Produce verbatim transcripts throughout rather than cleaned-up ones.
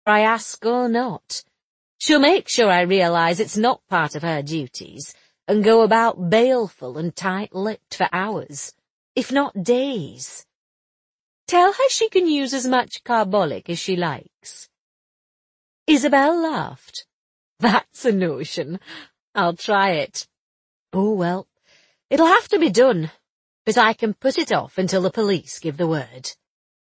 I ask or not. She'll make sure I realise it's not part of her duties, and go about baleful and tight-lipped for hours, if not days. Tell her she can use as much carbolic as she likes." Isabel laughed. "That's a notion. I'll try it. Oh, well, it'll have to be done, but I can put it off until the police give the word."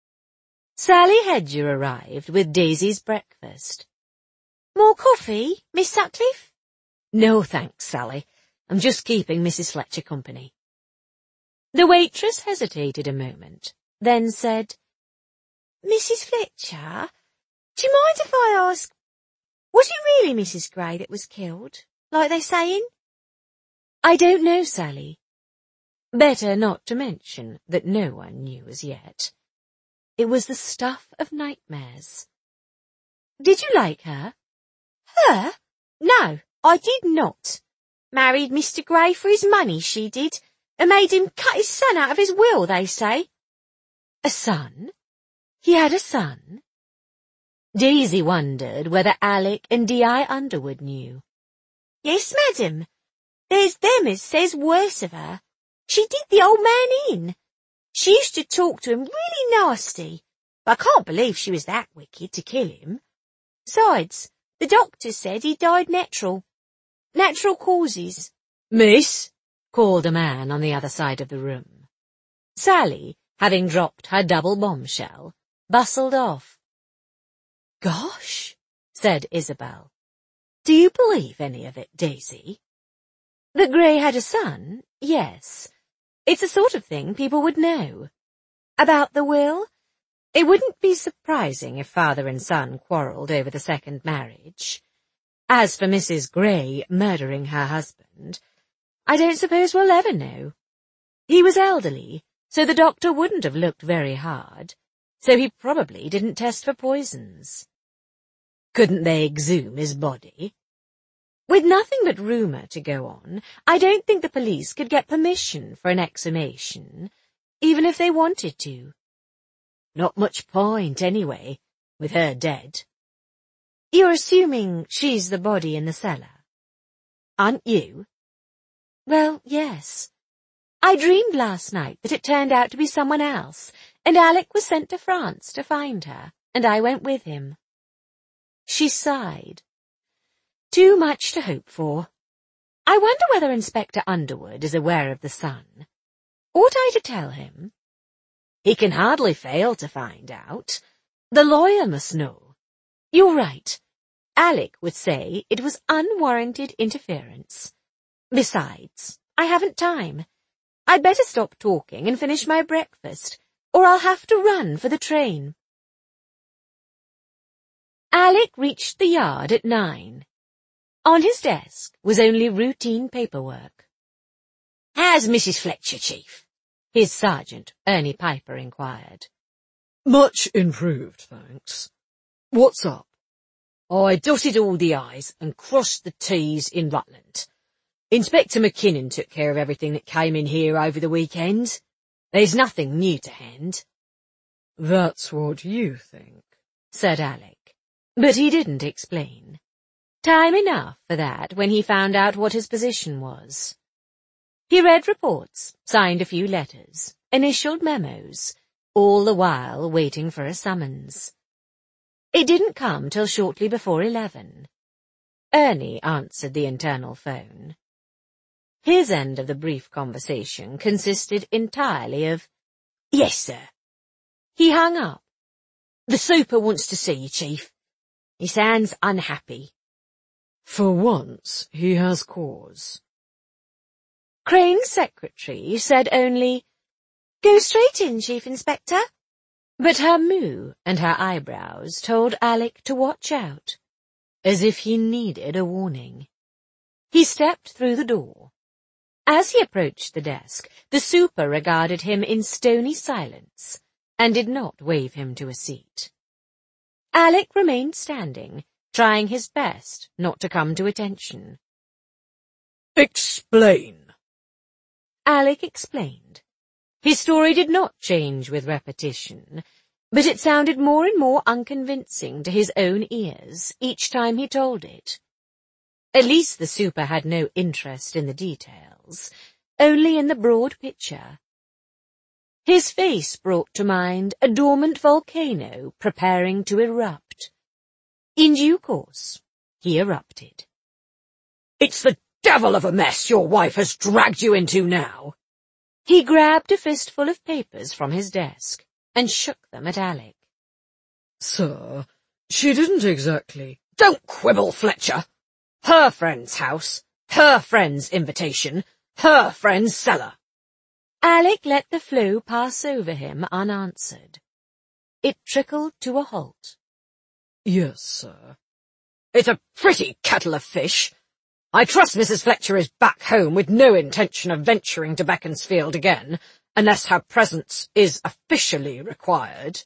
Sally Hedger arrived with Daisy's breakfast. "More coffee, Miss Sutcliffe?" "No, thanks, Sally. I'm just keeping Missus Fletcher company." The waitress hesitated a moment, then said, "Missus Fletcher, do you mind if I ask, was it really Missus Gray that was killed, like they're saying?" "I don't know, Sally. Better not to mention that no one knew as yet. It was the stuff of nightmares." "Did you like her?" "Her? No, I did not. Married Mister Gray for his money, she did, and made him cut his son out of his will, they say." "A son? He had a son?" Daisy wondered whether Alec and Di Underwood knew. "Yes, madam. There's them as says worse of her. She did the old man in. She used to talk to him really nasty, but I can't believe she was that wicked to kill him. Besides, the doctor said he died natural. Natural causes." "Miss," called a man on the other side of the room. Sally, having dropped her double bombshell, bustled off. "Gosh," said Isabel. "Do you believe any of it, Daisy?" "That Gray had a son? Yes. It's the sort of thing people would know. About the will? It wouldn't be surprising if father and son quarrelled over the second marriage. As for Missus Gray murdering her husband, I don't suppose we'll ever know. He was elderly, so the doctor wouldn't have looked very hard, so he probably didn't test for poisons." "Couldn't they exhume his body?" "With nothing but rumour to go on, I don't think the police could get permission for an exhumation, even if they wanted to." "Not much point, anyway, with her dead." "You're assuming she's the body in the cellar?" "Aren't you?" "Well, yes. I dreamed last night that it turned out to be someone else, and Alec was sent to France to find her, and I went with him." She sighed. "Too much to hope for. I wonder whether Inspector Underwood is aware of the son. Ought I to tell him?" "He can hardly fail to find out. The lawyer must know." "You're right. Alec would say it was unwarranted interference. Besides, I haven't time. I'd better stop talking and finish my breakfast, or I'll have to run for the train." Alec reached the yard at nine. On his desk was only routine paperwork. "How's Missus Fletcher, Chief?" his sergeant, Ernie Piper, inquired. "Much improved, thanks. What's up?" "I dotted all the I's and crossed the T's in Rutland. Inspector McKinnon took care of everything that came in here over the weekend. There's nothing new to hand." "That's what you think," said Alec, but he didn't explain. Time enough for that when he found out what his position was. He read reports, signed a few letters, initialed memos, all the while waiting for a summons. It didn't come till shortly before eleven. Ernie answered the internal phone. His end of the brief conversation consisted entirely of, "Yes, sir." He hung up. "The super wants to see you, Chief. He sounds unhappy." For once, he has cause. Crane's secretary said only, "Go straight in, Chief Inspector." But her moo and her eyebrows told Alec to watch out, as if he needed a warning. He stepped through the door. As he approached the desk, the super regarded him in stony silence and did not wave him to a seat. Alec remained standing, trying his best not to come to attention. "Explain." Alec explained. His story did not change with repetition, but it sounded more and more unconvincing to his own ears each time he told it. At least the super had no interest in the details, only in the broad picture. His face brought to mind a dormant volcano preparing to erupt. In due course, he erupted. "It's the devil of a mess your wife has dragged you into now." He grabbed a fistful of papers from his desk and shook them at Alec. "Sir, she didn't exactly—" "Don't quibble, Fletcher. Her friend's house, her friend's invitation, her friend's cellar." Alec let the flow pass over him unanswered. It trickled to a halt. "Yes, sir." "It's a pretty kettle of fish. I trust Missus Fletcher is back home with no intention of venturing to Beaconsfield again, unless her presence is officially required."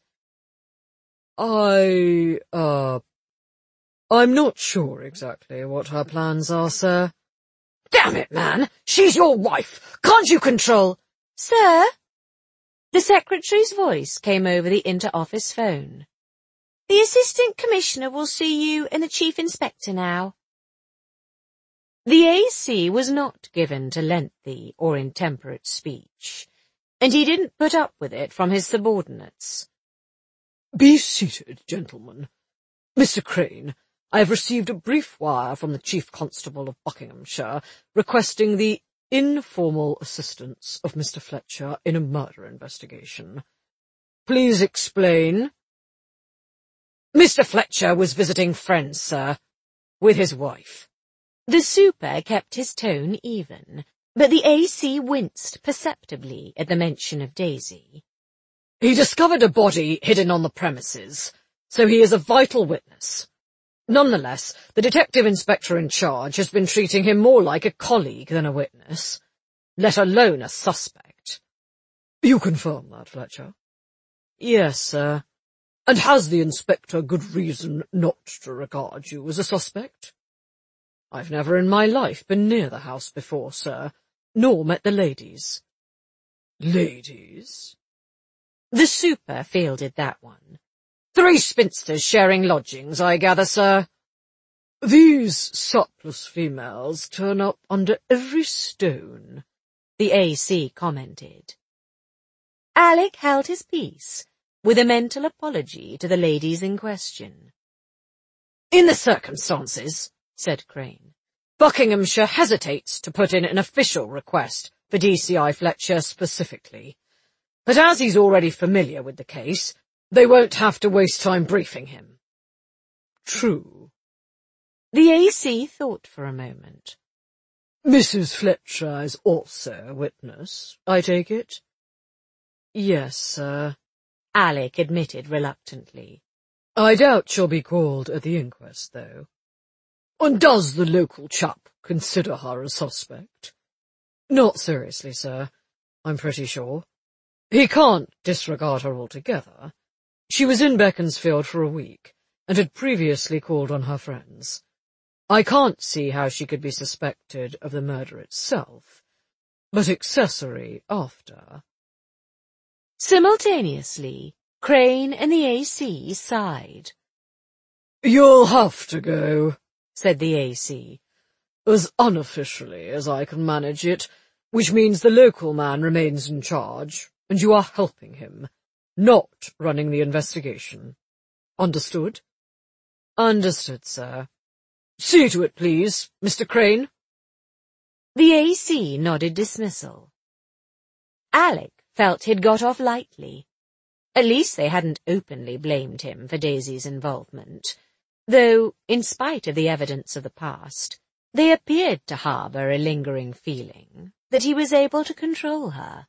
I, uh, I'm not sure exactly what her plans are, sir." "Damn it, man! She's your wife! Can't you control—" "Sir?" The secretary's voice came over the inter-office phone. "The assistant commissioner will see you and the chief inspector now." The A C was not given to lengthy or intemperate speech, and he didn't put up with it from his subordinates. "Be seated, gentlemen. Mister Crane, I have received a brief wire from the Chief Constable of Buckinghamshire requesting the informal assistance of Mister Fletcher in a murder investigation. Please explain." "Mister Fletcher was visiting friends, sir, with his wife." The super kept his tone even, but the A C winced perceptibly at the mention of Daisy. "He discovered a body hidden on the premises, so he is a vital witness. Nonetheless, the detective inspector in charge has been treating him more like a colleague than a witness, let alone a suspect." "You confirm that, Fletcher?" "Yes, sir." "And has the inspector good reason not to regard you as a suspect?" "I've never in my life been near the house before, sir, nor met the ladies." "Ladies?" The super fielded that one. "Three spinsters sharing lodgings, I gather, sir." "These surplus females turn up under every stone," the A C commented. Alec held his peace, with a mental apology to the ladies in question. "In the circumstances," said Crane, "Buckinghamshire hesitates to put in an official request for D C I Fletcher specifically. But as he's already familiar with the case, they won't have to waste time briefing him." "True." The A C thought for a moment. "Missus Fletcher is also a witness, I take it?" "Yes, sir," Alec admitted reluctantly. "I doubt she'll be called at the inquest, though." "And does the local chap consider her a suspect?" "Not seriously, sir, I'm pretty sure. He can't disregard her altogether. She was in Beaconsfield for a week, and had previously called on her friends. I can't see how she could be suspected of the murder itself, but accessory after." Simultaneously, Crane and the A C sighed. "You'll have to go," said the A C. "as unofficially as I can manage it, which means the local man remains in charge, and you are helping him, not running the investigation. Understood?" "Understood, sir." "See to it, please, Mister Crane." The A C nodded dismissal. Alec felt he'd got off lightly. At least they hadn't openly blamed him for Daisy's involvement, though, in spite of the evidence of the past, they appeared to harbour a lingering feeling that he was able to control her.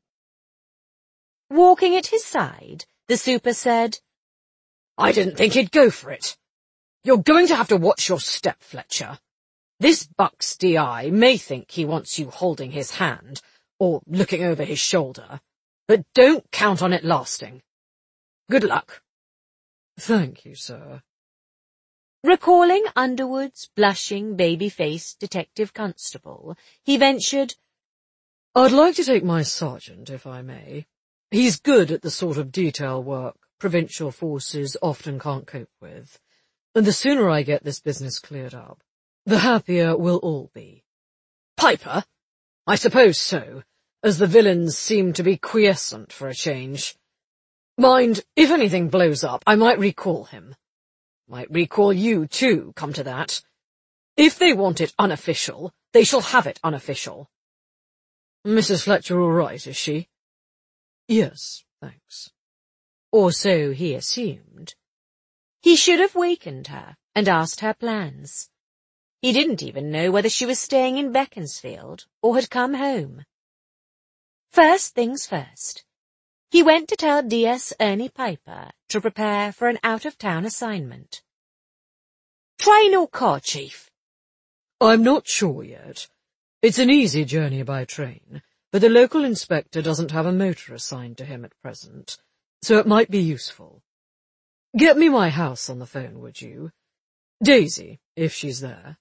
Walking at his side, the super said, "I didn't think he'd go for it. You're going to have to watch your step, Fletcher. This Buck's D I may think he wants you holding his hand, or looking over his shoulder, but don't count on it lasting. Good luck." "Thank you, sir." Recalling Underwood's blushing, baby-faced detective constable, he ventured, "I'd like to take my sergeant, if I may. He's good at the sort of detail work provincial forces often can't cope with, and the sooner I get this business cleared up, the happier we'll all be. Piper? I suppose so, as the villains seem to be quiescent for a change. Mind, if anything blows up, I might recall him. Might recall you, too, come to that. If they want it unofficial, they shall have it unofficial. Missus Fletcher all right, is she? Yes, thanks. Or so he assumed. He should have wakened her and asked her plans. He didn't even know whether she was staying in Beaconsfield or had come home. First things first. He went to tell D S Ernie Piper to prepare for an out-of-town assignment. Train or car, Chief? I'm not sure yet. It's an easy journey by train, but the local inspector doesn't have a motor assigned to him at present, so it might be useful. Get me my house on the phone, would you? Daisy, if she's there.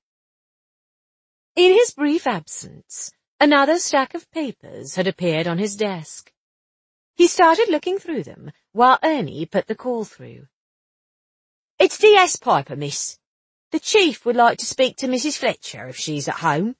In his brief absence, another stack of papers had appeared on his desk. He started looking through them while Ernie put the call through. It's D S Piper, miss. The Chief would like to speak to Missus Fletcher if she's at home.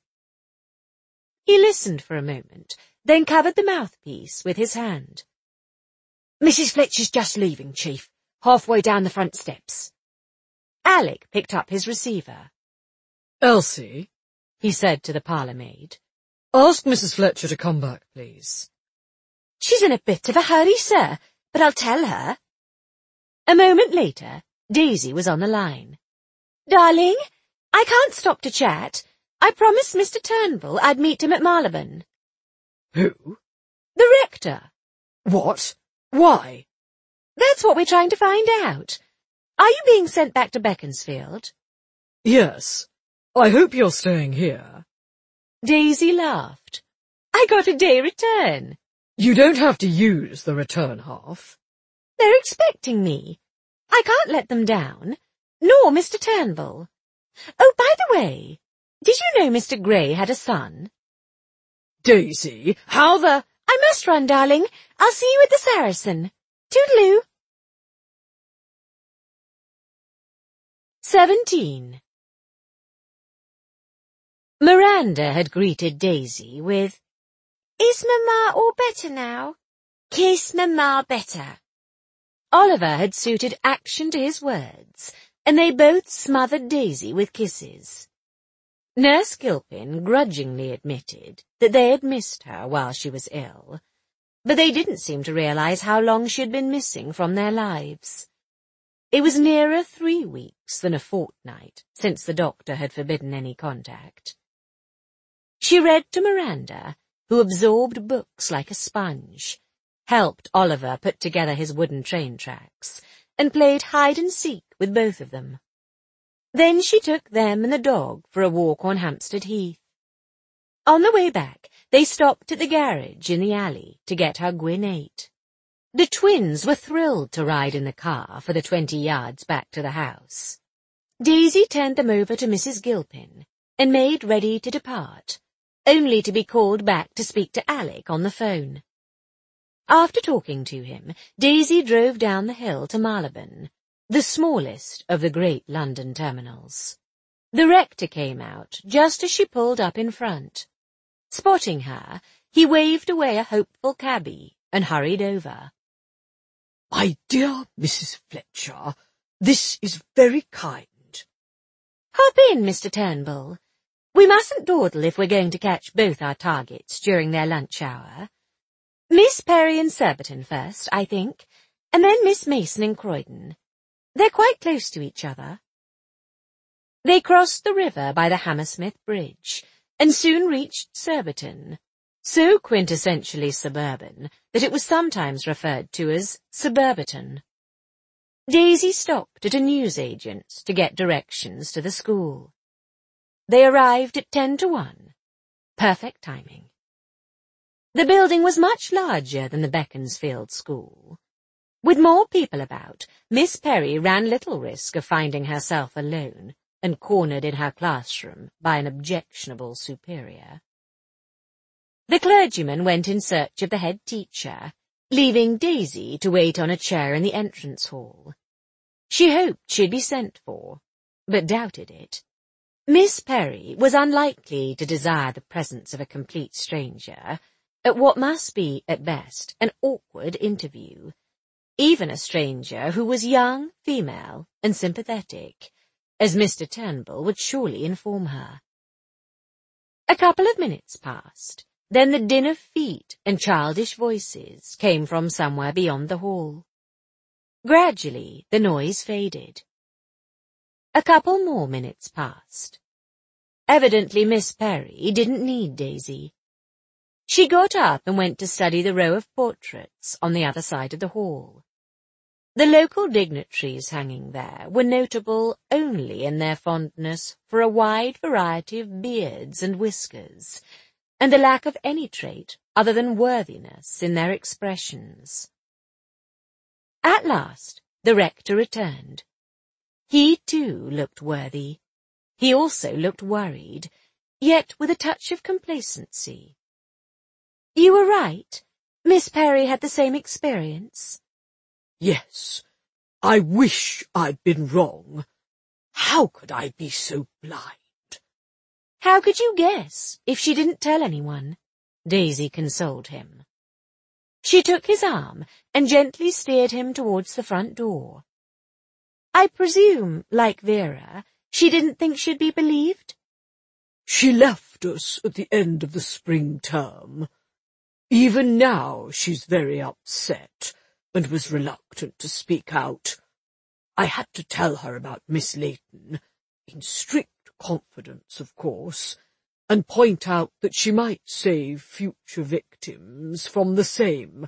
He listened for a moment, then covered the mouthpiece with his hand. Missus Fletcher's just leaving, Chief, halfway down the front steps. Alec picked up his receiver. Elsie, he said to the parlour-maid, ask Missus Fletcher to come back, please. She's in a bit of a hurry, sir, but I'll tell her. A moment later, Daisy was on the line. Darling, I can't stop to chat. I promised Mister Turnbull I'd meet him at Marylebone. Who? The rector. What? Why? That's what we're trying to find out. Are you being sent back to Beaconsfield? Yes. I hope you're staying here. Daisy laughed. I got a day return. You don't have to use the return half. They're expecting me. I can't let them down, nor Mister Turnbull. Oh, by the way, did you know Mister Gray had a son? Daisy, how the— I must run, darling. I'll see you at the Saracen. Toodaloo. Seventeen. Miranda had greeted Daisy with, Is Mamma all better now? Kiss Mamma better. Oliver had suited action to his words, and they both smothered Daisy with kisses. Nurse Gilpin grudgingly admitted that they had missed her while she was ill, but they didn't seem to realize how long she had been missing from their lives. It was nearer three weeks than a fortnight since the doctor had forbidden any contact. She read to Miranda, who absorbed books like a sponge, helped Oliver put together his wooden train tracks, and played hide-and-seek with both of them. Then she took them and the dog for a walk on Hampstead Heath. On the way back, they stopped at the garage in the alley to get her Gwyn eight. The twins were thrilled to ride in the car for the twenty yards back to the house. Daisy turned them over to Missus Gilpin and made ready to depart, only to be called back to speak to Alec on the phone. After talking to him, Daisy drove down the hill to Marylebone, the smallest of the great London terminals. The rector came out just as she pulled up in front. Spotting her, he waved away a hopeful cabby and hurried over. My dear Missus Fletcher, this is very kind. Hop in, Mister Turnbull. We mustn't dawdle if we're going to catch both our targets during their lunch hour. Miss Perry and Surbiton first, I think, and then Miss Mason and Croydon. They're quite close to each other. They crossed the river by the Hammersmith Bridge, and soon reached Surbiton, so quintessentially suburban that it was sometimes referred to as Suburbiton. Daisy stopped at a newsagent's to get directions to the school. They arrived at ten to one. Perfect timing. The building was much larger than the Beaconsfield School. With more people about, Miss Perry ran little risk of finding herself alone and cornered in her classroom by an objectionable superior. The clergyman went in search of the head teacher, leaving Daisy to wait on a chair in the entrance hall. She hoped she'd be sent for, but doubted it. Miss Perry was unlikely to desire the presence of a complete stranger at what must be, at best, an awkward interview, even a stranger who was young, female, and sympathetic, as Mister Turnbull would surely inform her. A couple of minutes passed. Then the din of feet and childish voices came from somewhere beyond the hall. Gradually, the noise faded. A couple more minutes passed. Evidently Miss Perry didn't need Daisy. She got up and went to study the row of portraits on the other side of the hall. The local dignitaries hanging there were notable only in their fondness for a wide variety of beards and whiskers, and the lack of any trait other than worthiness in their expressions. At last, the rector returned. He, too, looked worthy. He also looked worried, yet with a touch of complacency. "You were right. Miss Perry had the same experience." "Yes, I wish I'd been wrong. How could I be so blind?" "How could you guess, if she didn't tell anyone?" Daisy consoled him. She took his arm and gently steered him towards the front door. "I presume, like Vera, she didn't think she'd be believed?" "She left us at the end of the spring term. Even now she's very upset, and was reluctant to speak out. I had to tell her about Miss Layton, in strict confidence, of course, and point out that she might save future victims from the same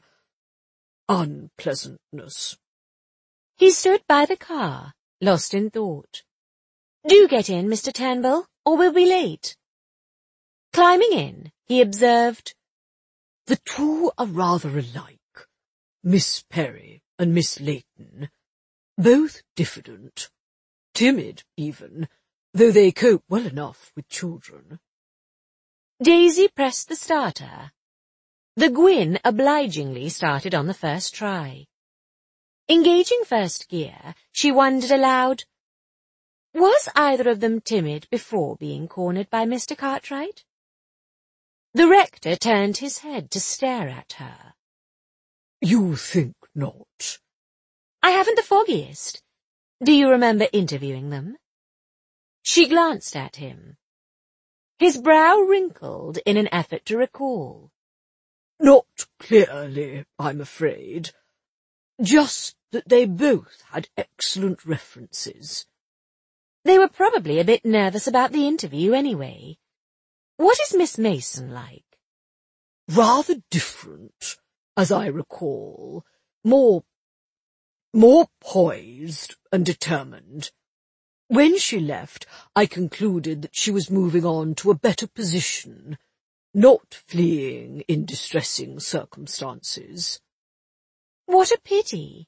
unpleasantness." He stood by the car, lost in thought. "Do get in, Mister Turnbull, or we'll be late." Climbing in, he observed, "The two are rather alike, Miss Perry and Miss Layton, both diffident, timid even, though they cope well enough with children." Daisy pressed the starter. The Gwyn obligingly started on the first try. Engaging first gear, she wondered aloud, was either of them timid before being cornered by Mister Cartwright? The rector turned his head to stare at her. "You think not?" "I haven't the foggiest. Do you remember interviewing them?" She glanced at him. His brow wrinkled in an effort to recall. "Not clearly, I'm afraid. Just that they both had excellent references." "They were probably a bit nervous about the interview anyway. What is Miss Mason like?" "Rather different, as I recall. More, more poised and determined. When she left, I concluded that she was moving on to a better position, not fleeing in distressing circumstances." "What a pity."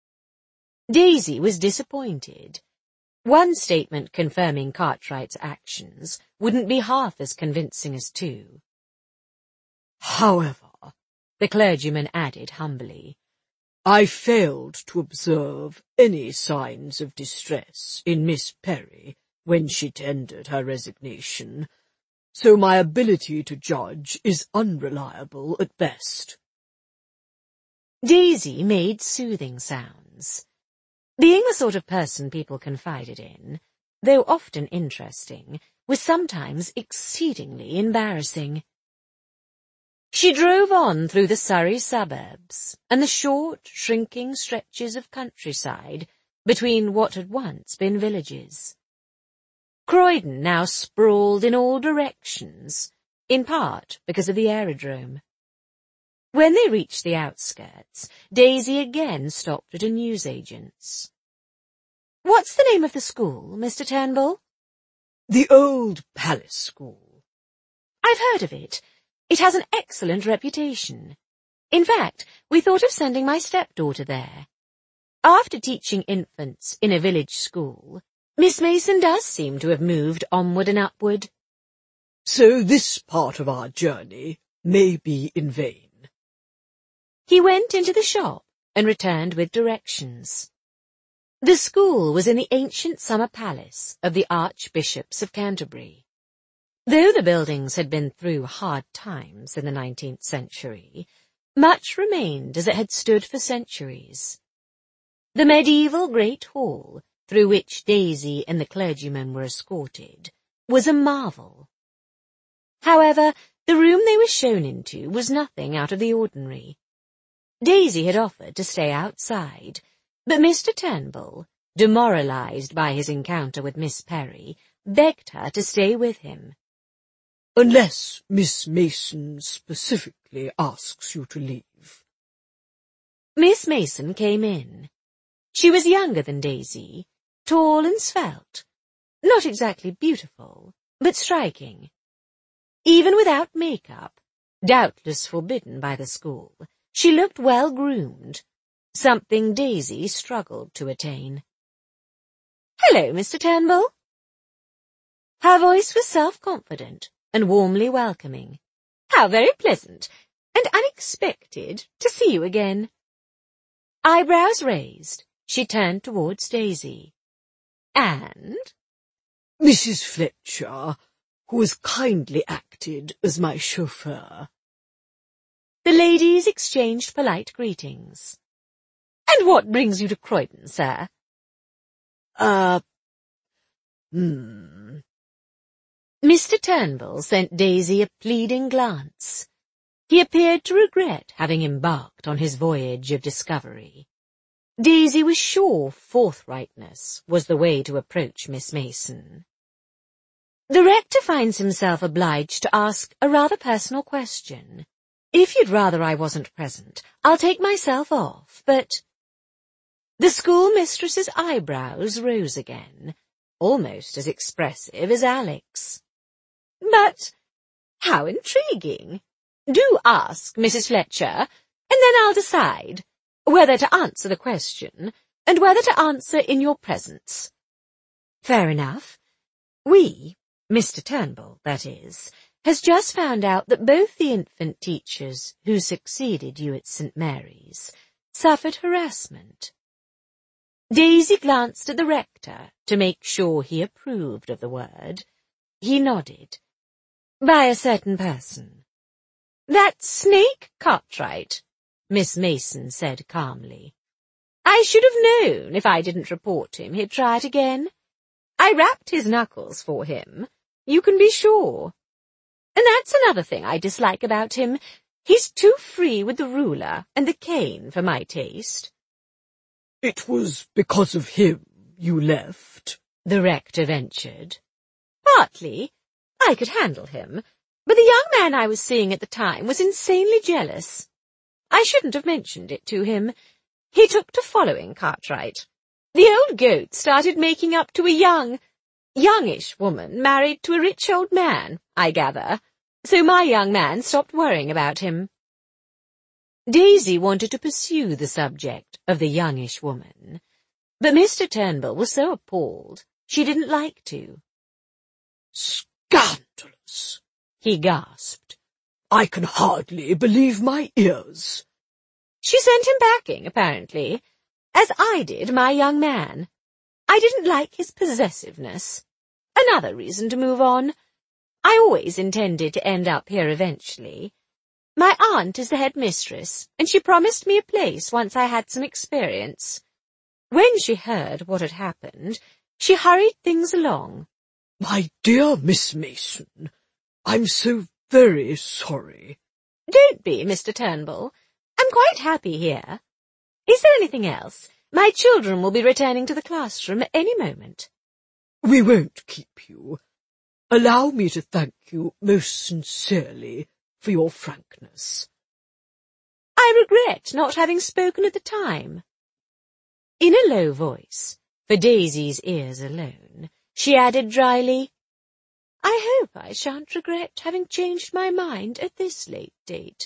Daisy was disappointed. One statement confirming Cartwright's actions wouldn't be half as convincing as two. "However," the clergyman added humbly, "I failed to observe any signs of distress in Miss Perry when she tendered her resignation, so my ability to judge is unreliable at best." Daisy made soothing sounds. Being the sort of person people confided in, though often interesting, was sometimes exceedingly embarrassing. She drove on through the Surrey suburbs and the short, shrinking stretches of countryside between what had once been villages. Croydon now sprawled in all directions, in part because of the aerodrome. When they reached the outskirts, Daisy again stopped at a newsagent's. "What's the name of the school, Mister Turnbull?" "The Old Palace School." "I've heard of it. It has an excellent reputation. In fact, we thought of sending my stepdaughter there. After teaching infants in a village school, Miss Mason does seem to have moved onward and upward." "So this part of our journey may be in vain." He went into the shop and returned with directions. The school was in the ancient summer palace of the Archbishops of Canterbury. Though the buildings had been through hard times in the nineteenth century, much remained as it had stood for centuries. The medieval Great Hall, through which Daisy and the clergyman were escorted, was a marvel. However, the room they were shown into was nothing out of the ordinary. Daisy had offered to stay outside, but Mister Turnbull, demoralized by his encounter with Miss Perry, begged her to stay with him. "Unless Miss Mason specifically asks you to leave." Miss Mason came in. She was younger than Daisy, tall and svelte, not exactly beautiful, but striking. Even without makeup, doubtless forbidden by the school, she looked well groomed, something Daisy struggled to attain. "Hello, Mister Turnbull." Her voice was self-confident and warmly welcoming. "How very pleasant and unexpected to see you again." Eyebrows raised, she turned towards Daisy. "And?" "Missus Fletcher, who has kindly acted as my chauffeur." The ladies exchanged polite greetings. "And what brings you to Croydon, sir?" Uh, hmm. Mister Turnbull sent Daisy a pleading glance. He appeared to regret having embarked on his voyage of discovery. Daisy was sure forthrightness was the way to approach Miss Mason. "The rector finds himself obliged to ask a rather personal question. If you'd rather I wasn't present, I'll take myself off, but—" The schoolmistress's eyebrows rose again, almost as expressive as Alec's. "But how intriguing! Do ask, Missus Fletcher, and then I'll decide whether to answer the question and whether to answer in your presence." "Fair enough. We, Mister Turnbull, that is, has just found out that both the infant teachers who succeeded you at Saint Mary's suffered harassment." Daisy glanced at the rector to make sure he approved of the word. He nodded. "By a certain person." "That snake Cartwright," Miss Mason said calmly. "I should have known if I didn't report him he'd try it again. I rapped his knuckles for him, you can be sure. And that's another thing I dislike about him. He's too free with the ruler and the cane for my taste." "It was because of him you left?" the rector ventured. "Partly. I could handle him, but the young man I was seeing at the time was insanely jealous. I shouldn't have mentioned it to him. He took to following Cartwright. The old goat started making up to a young, youngish woman married to a rich old man, I gather, so my young man stopped worrying about him." Daisy wanted to pursue the subject of the youngish woman, but Mister Turnbull was so appalled she didn't like to. "Scandalous!" he gasped. "I can hardly believe my ears." She sent him packing, apparently, as I did my young man. I didn't like his possessiveness. Another reason to move on. I always intended to end up here eventually. My aunt is the headmistress, and she promised me a place once I had some experience. When she heard what had happened, she hurried things along. "My dear Miss Mason, I'm so very sorry." "Don't be, Mister Turnbull. I'm quite happy here. Is there anything else? My children will be returning to the classroom at any moment." "We won't keep you. Allow me to thank you most sincerely for your frankness." "I regret not having spoken at the time." In a low voice, for Daisy's ears alone, she added dryly, "I hope I shan't regret having changed my mind at this late date."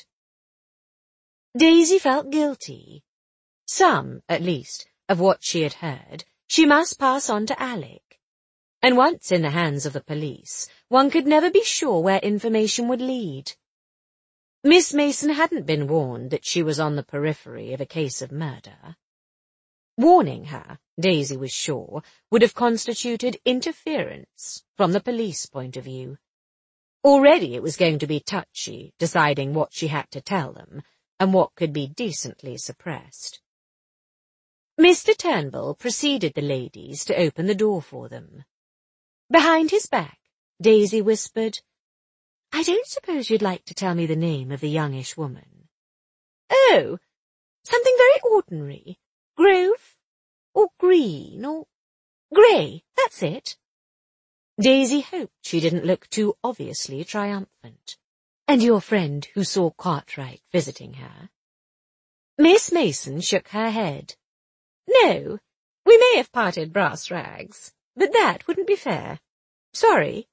Daisy felt guilty. Some, at least, of what she had heard, she must pass on to Alec. And once in the hands of the police, one could never be sure where information would lead. Miss Mason hadn't been warned that she was on the periphery of a case of murder. Warning her, Daisy was sure, would have constituted interference from the police point of view. Already it was going to be touchy, deciding what she had to tell them, and what could be decently suppressed. Mister Turnbull preceded the ladies to open the door for them. Behind his back, Daisy whispered, "I don't suppose you'd like to tell me the name of the youngish woman." "Oh, something very ordinary. Grove, or Green, or Grey, that's it." Daisy hoped she didn't look too obviously triumphant. "And your friend who saw Cartwright visiting her?" Miss Mason shook her head. "No, we may have parted brass rags, but that wouldn't be fair. Sorry."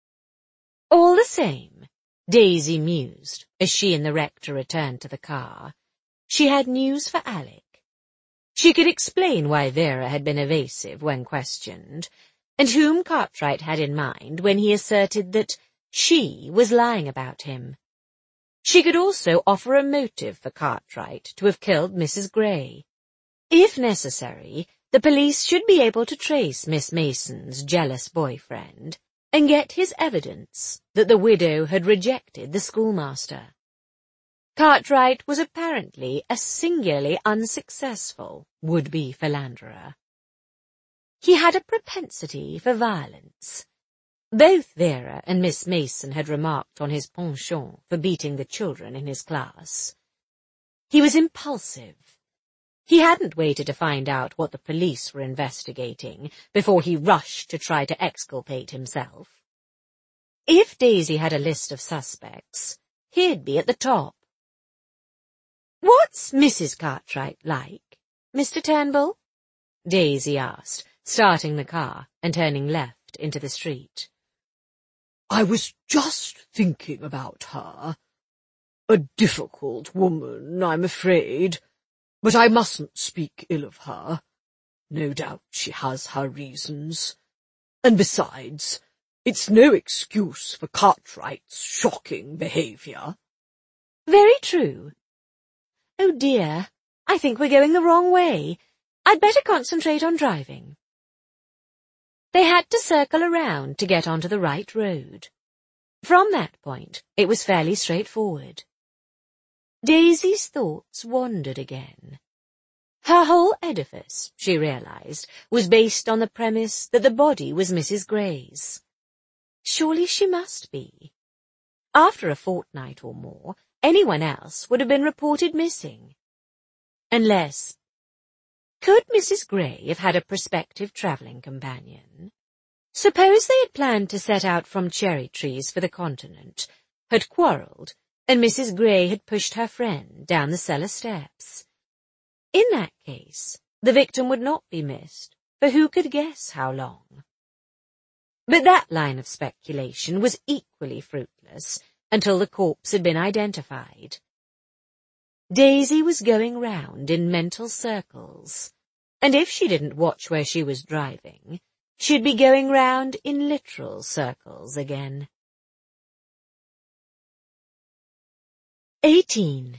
All the same, Daisy mused as she and the rector returned to the car. She had news for Alec. She could explain why Vera had been evasive when questioned, and whom Cartwright had in mind when he asserted that she was lying about him. She could also offer a motive for Cartwright to have killed Missus Grey. If necessary, the police should be able to trace Miss Mason's jealous boyfriend and get his evidence that the widow had rejected the schoolmaster. Cartwright was apparently a singularly unsuccessful would-be philanderer. He had a propensity for violence. Both Vera and Miss Mason had remarked on his penchant for beating the children in his class. He was impulsive. He hadn't waited to find out what the police were investigating before he rushed to try to exculpate himself. If Daisy had a list of suspects, he'd be at the top. "What's Missus Cartwright like, Mister Turnbull?" Daisy asked, starting the car and turning left into the street. "I was just thinking about her. A difficult woman, I'm afraid, but I mustn't speak ill of her. No doubt she has her reasons. And besides, it's no excuse for Cartwright's shocking behaviour." "Very true. Oh dear, I think we're going the wrong way. I'd better concentrate on driving." They had to circle around to get onto the right road. From that point, it was fairly straightforward. Daisy's thoughts wandered again. Her whole edifice, she realized, was based on the premise that the body was Missus Grey's. Surely she must be. After a fortnight or more, anyone else would have been reported missing. Unless... Could Missus Grey have had a prospective travelling companion? Suppose they had planned to set out from Cherry Trees for the continent, had quarrelled, and Missus Grey had pushed her friend down the cellar steps. In that case, the victim would not be missed, for who could guess how long? But that line of speculation was equally fruitless until the corpse had been identified. Daisy was going round in mental circles, and if she didn't watch where she was driving, she'd be going round in literal circles again. eighteen.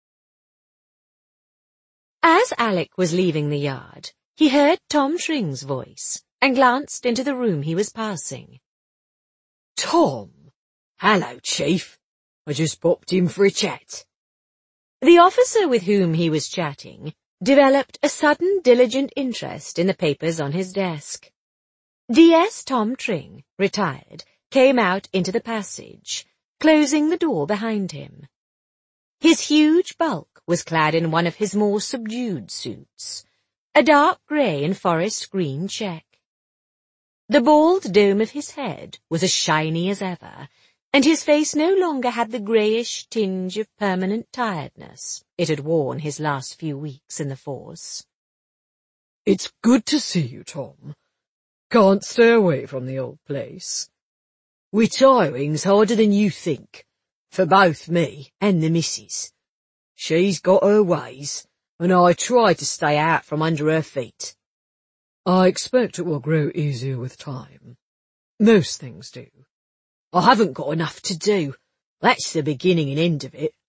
As Alec was leaving the yard, he heard Tom Tring's voice and glanced into the room he was passing. "Tom! Hello, Chief. I just popped in for a chat." The officer with whom he was chatting developed a sudden diligent interest in the papers on his desk. D S Tom Tring, retired, came out into the passage, closing the door behind him. His huge bulk was clad in one of his more subdued suits, a dark grey and forest green check. The bald dome of his head was as shiny as ever, and his face no longer had the greyish tinge of permanent tiredness it had worn his last few weeks in the force. "It's good to see you, Tom. Can't stay away from the old place. Retiring's harder than you think, for both me and the missus. She's got her ways, and I try to stay out from under her feet." "I expect it will grow easier with time. Most things do." "I haven't got enough to do. That's the beginning and end of it.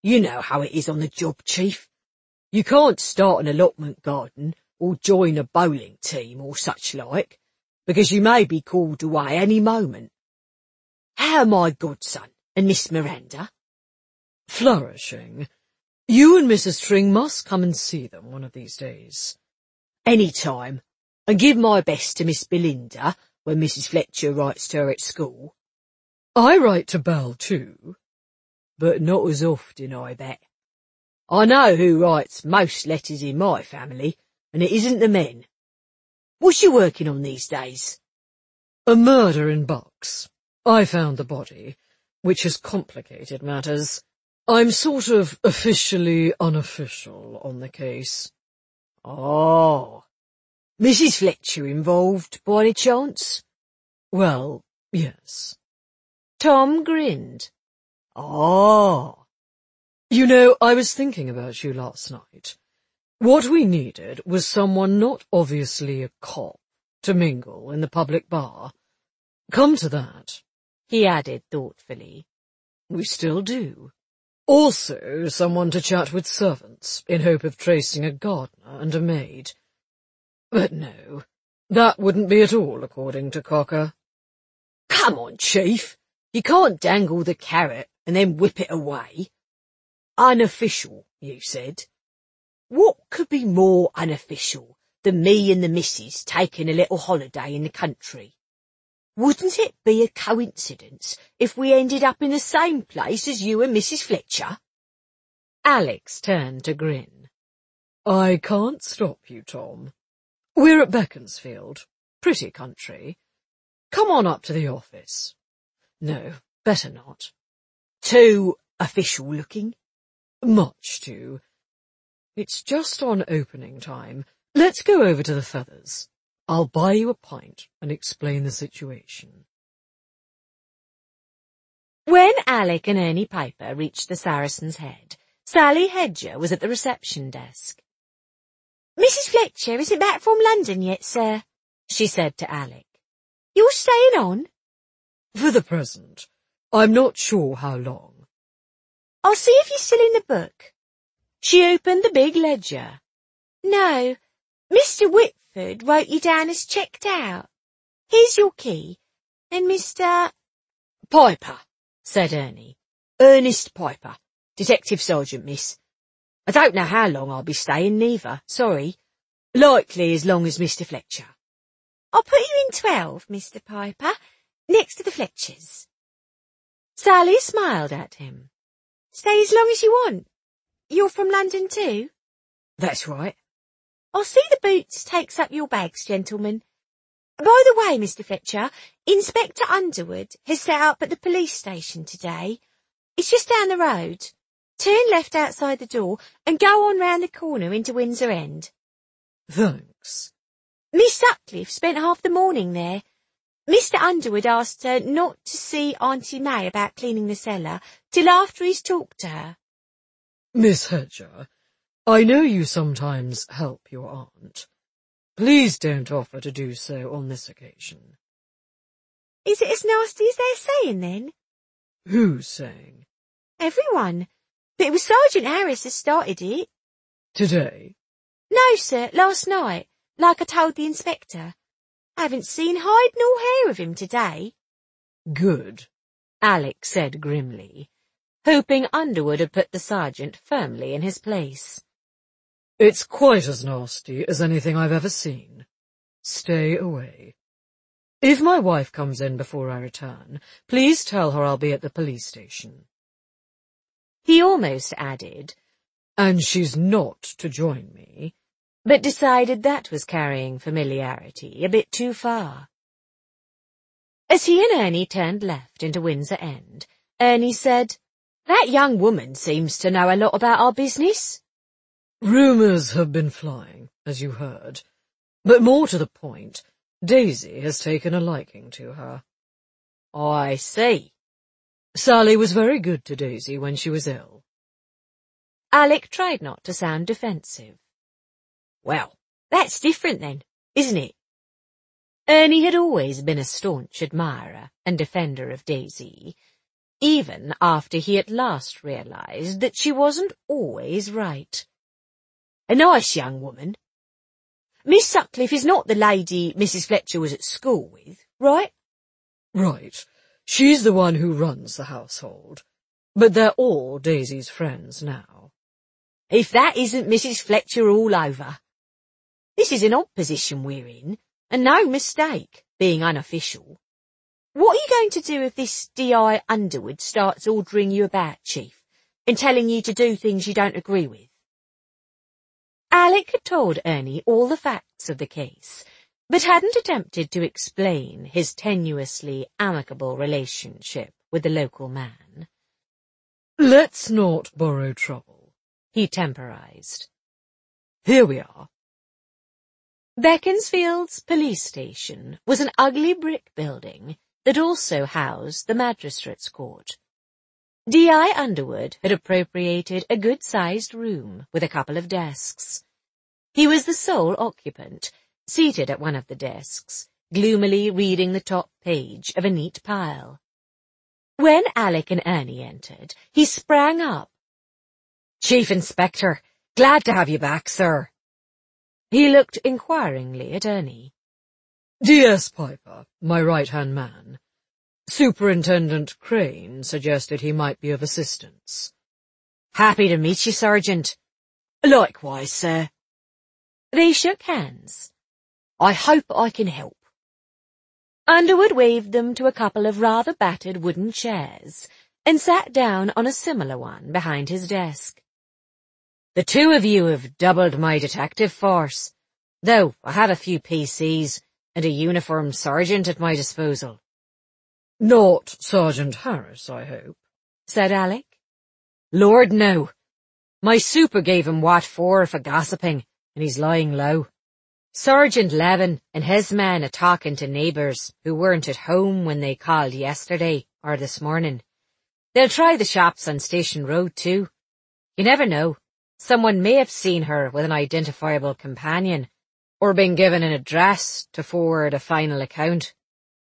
You know how it is on the job, Chief. You can't start an allotment garden or join a bowling team or such like, because you may be called away any moment. How are my godson and Miss Miranda? Flourishing. You and Missus Tring must come and see them one of these days. Any time, and give my best to Miss Belinda when Missus Fletcher writes to her at school. I write to Belle too. But not as often, I bet. I know who writes most letters in my family, and it isn't the men. What's you working on these days? A murder in Bucks. I found the body, which has complicated matters. I'm sort of officially unofficial on the case. Oh. Missus Fletcher involved, by any chance? Well, yes. Tom grinned. Oh. You know, I was thinking about you last night. What we needed was someone not obviously a cop to mingle in the public bar. Come to that, he added thoughtfully, we still do. Also, someone to chat with servants in hope of tracing a gardener and a maid. But no, that wouldn't be at all according to Cocker. Come on, Chief. You can't dangle the carrot and then whip it away. Unofficial, you said. What could be more unofficial than me and the missus taking a little holiday in the country? Wouldn't it be a coincidence if we ended up in the same place as you and Missus Fletcher? Alex turned to grin. I can't stop you, Tom. We're at Beaconsfield. Pretty country. Come on up to the office. No, better not. Too official looking? Much too. It's just on opening time. Let's go over to the Feathers. I'll buy you a pint and explain the situation. When Alec and Ernie Piper reached the Saracen's Head, Sally Hedger was at the reception desk. Missus Fletcher isn't back from London yet, sir, she said to Alec. You're staying on? For the present. I'm not sure how long. I'll see if you're still in the book. She opened the big ledger. No, Mister Whitford wrote you down as checked out. Here's your key. And Mister Piper, said Ernie. Ernest Piper, Detective Sergeant, miss. I don't know how long I'll be staying, neither, sorry. Likely as long as Mister Fletcher. I'll put you in twelve, Mister Piper, next to the Fletchers. Sally smiled at him. Stay as long as you want. You're from London too? That's right. I'll see the boots takes up your bags, gentlemen. By the way, Mister Fletcher, Inspector Underwood has set up at the police station today. It's just down the road. Turn left outside the door and go on round the corner into Windsor End. Thanks. Miss Sutcliffe spent half the morning there. Mister Underwood asked her not to see Auntie May about cleaning the cellar till after he's talked to her. Miss Hedger, I know you sometimes help your aunt. Please don't offer to do so on this occasion. Is it as nasty as they're saying, then? Who's saying? Everyone. But it was Sergeant Harris that started it. Today? No, sir, last night, like I told the inspector. I haven't seen hide nor hair of him today. Good, Alec said grimly, hoping Underwood had put the sergeant firmly in his place. It's quite as nasty as anything I've ever seen. Stay away. If my wife comes in before I return, please tell her I'll be at the police station. He almost added, and she's not to join me, but decided that was carrying familiarity a bit too far. As he and Ernie turned left into Windsor End, Ernie said, "That young woman seems to know a lot about our business." Rumours have been flying, as you heard, but more to the point, Daisy has taken a liking to her. I see. Sally was very good to Daisy when she was ill. Alec tried not to sound defensive. Well, that's different then, isn't it? Ernie had always been a staunch admirer and defender of Daisy. even after he at last realized that she wasn't always right. A nice young woman. Miss Sutcliffe is not the lady Missus Fletcher was at school with, right? Right. She's the one who runs the household. But they're all Daisy's friends now. If that isn't Missus Fletcher all over. This is an odd position we're in, and no mistake, being unofficial. What are you going to do if this D I Underwood starts ordering you about, Chief, and telling you to do things you don't agree with? Alec had told Ernie all the facts of the case, but hadn't attempted to explain his tenuously amicable relationship with the local man. Let's not borrow trouble, he temporized. Here we are. Beaconsfield's police station was an ugly brick building that also housed the magistrate's court. D I Underwood had appropriated a good-sized room with a couple of desks. He was the sole occupant, seated at one of the desks, gloomily reading the top page of a neat pile. When Alec and Ernie entered, he sprang up. Chief Inspector, glad to have you back, sir. He looked inquiringly at Ernie. D S Piper, my right-hand man. Superintendent Crane suggested he might be of assistance. Happy to meet you, Sergeant. Likewise, sir. They shook hands. I hope I can help. Underwood waved them to a couple of rather battered wooden chairs and sat down on a similar one behind his desk. The two of you have doubled my detective force, though I have a few P Cs and a uniformed sergeant at my disposal. Not Sergeant Harris, I hope, said Alec. Lord, no. My super gave him what for for gossiping, and he's lying low. Sergeant Levin and his men are talking to neighbours who weren't at home when they called yesterday or this morning. They'll try the shops on Station Road too. You never know. Someone may have seen her with an identifiable companion, or been given an address to forward a final account.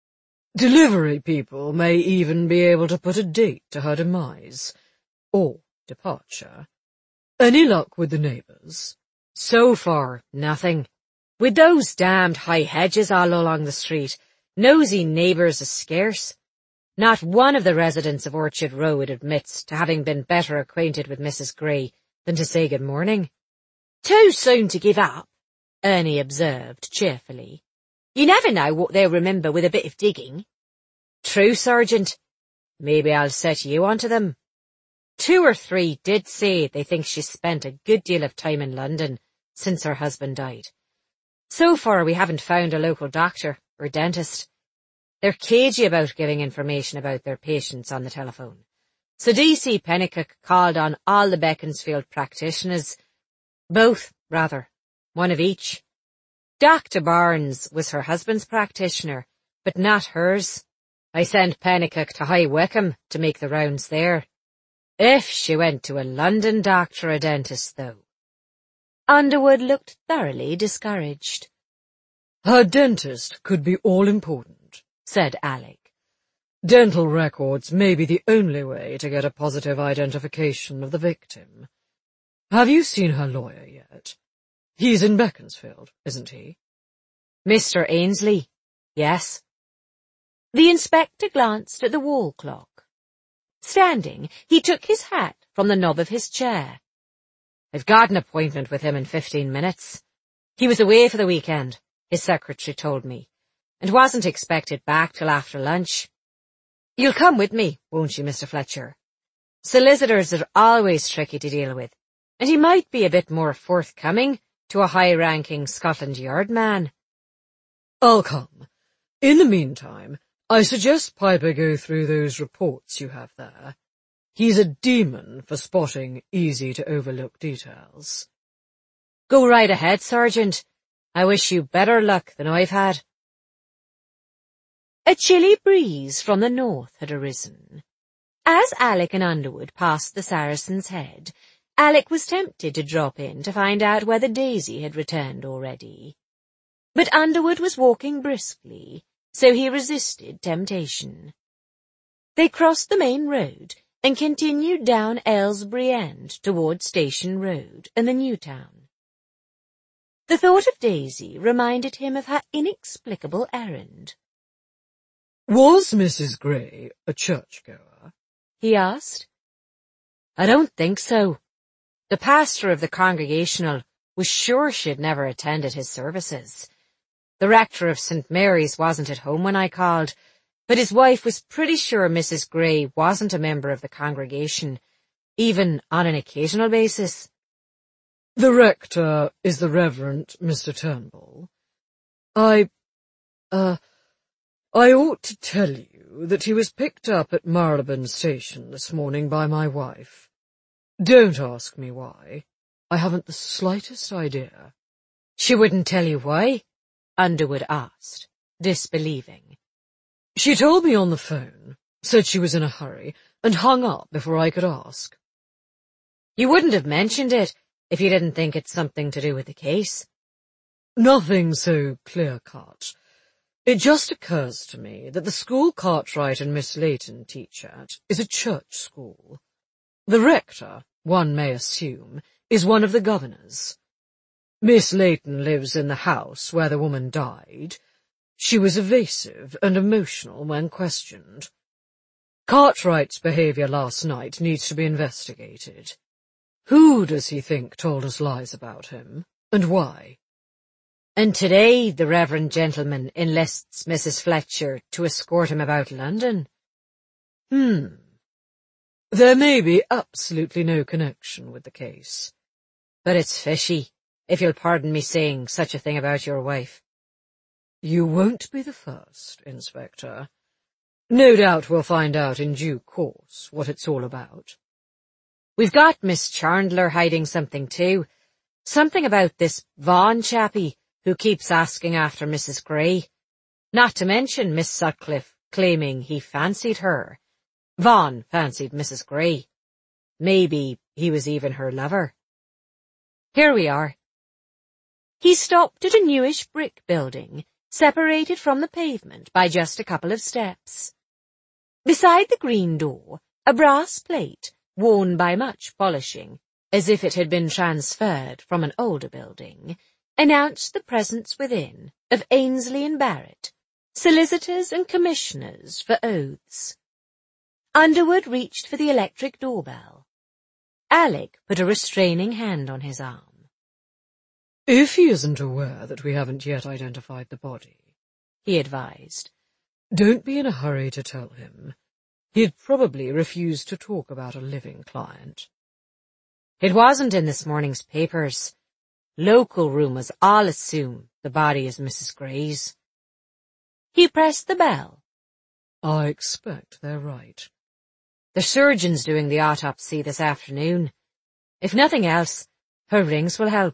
Delivery people may even be able to put a date to her demise, or departure. Any luck with the neighbours? So far, nothing. With those damned high hedges all along the street, nosy neighbours is scarce. Not one of the residents of Orchard Road admits to having been better acquainted with Missus Gray than to say good morning. Too soon to give up, Ernie observed cheerfully. You never know what they'll remember with a bit of digging. True, Sergeant. Maybe I'll set you onto them. Two or three did say they think she spent a good deal of time in London since her husband died. So far we haven't found a local doctor or dentist. They're cagey about giving information about their patients on the telephone. So D C Pennycook called on all the Beaconsfield practitioners. Both, rather. One of each. Doctor Barnes was her husband's practitioner, but not hers. I sent Pennycook to High Wycombe to make the rounds there. If she went to a London doctor or a dentist, though. Underwood looked thoroughly discouraged. Her dentist could be all-important, said Alec. Dental records may be the only way to get a positive identification of the victim. Have you seen her lawyer yet? He's in Beaconsfield, isn't he? Mister Ainsley, yes. The inspector glanced at the wall clock. Standing, he took his hat from the knob of his chair. I've got an appointment with him in fifteen minutes. He was away for the weekend, his secretary told me, and wasn't expected back till after lunch. You'll come with me, won't you, Mister Fletcher? Solicitors are always tricky to deal with, and he might be a bit more forthcoming to a high-ranking Scotland Yard man. I'll come. In the meantime, I suggest Piper go through those reports you have there. He's a demon for spotting easy-to-overlook details. Go right ahead, Sergeant. I wish you better luck than I've had. A chilly breeze from the north had arisen. As Alec and Underwood passed the Saracen's Head, Alec was tempted to drop in to find out whether Daisy had returned already. But Underwood was walking briskly, so he resisted temptation. They crossed the main road and continued down Aylesbury End toward Station Road and the new town. The thought of Daisy reminded him of her inexplicable errand. "Was Missus Gray a churchgoer?" he asked. "I don't think so. The pastor of the Congregational was sure she'd never attended his services. The rector of Saint Mary's wasn't at home when I called, but his wife was pretty sure Missus Gray wasn't a member of the congregation, even on an occasional basis." "The rector is the Reverend Mister Turnbull. I, uh, I ought to tell you that he was picked up at Marylebone Station this morning by my wife. Don't ask me why. I haven't the slightest idea." "She wouldn't tell you why?" Underwood asked, disbelieving. "She told me on the phone, said she was in a hurry, and hung up before I could ask." "You wouldn't have mentioned it if you didn't think it's something to do with the case." "Nothing so clear-cut. It just occurs to me that the school Cartwright and Miss Layton teach at is a church school. The rector, one may assume, is one of the governors. Miss Layton lives in the house where the woman died. She was evasive and emotional when questioned. Cartwright's behaviour last night needs to be investigated. Who does he think told us lies about him, and why?" "And today the reverend gentleman enlists Missus Fletcher to escort him about London." Hmm. There may be absolutely no connection with the case. "But it's fishy, if you'll pardon me saying such a thing about your wife." "You won't be the first, Inspector. No doubt we'll find out in due course what it's all about." "We've got Miss Chandler hiding something too. Something about this Vaughan chappie who keeps asking after Missus Gray. Not to mention Miss Sutcliffe claiming he fancied her. Vaughan fancied Missus Gray. Maybe he was even her lover. Here we are." He stopped at a newish brick building, separated from the pavement by just a couple of steps. Beside the green door, a brass plate, worn by much polishing, as if it had been transferred from an older building, announced the presence within of Ainsley and Barrett, solicitors and commissioners for oaths. Underwood reached for the electric doorbell. Alec put a restraining hand on his arm. "If he isn't aware that we haven't yet identified the body," he advised, "don't be in a hurry to tell him. He'd probably refuse to talk about a living client." "It wasn't in this morning's papers. Local rumours all assume the body is Missus Gray's." He pressed the bell. "I expect they're right. The surgeon's doing the autopsy this afternoon. If nothing else, her rings will help."